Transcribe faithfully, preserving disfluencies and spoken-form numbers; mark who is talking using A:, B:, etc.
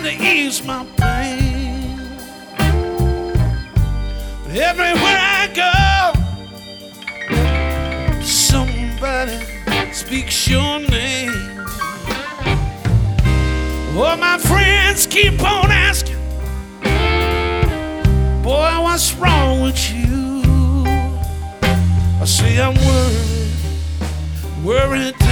A: to ease my pain. But everywhere I go, somebody speaks your name. Oh, my friends keep on asking, boy, what's wrong with you? I say I'm worried, worried.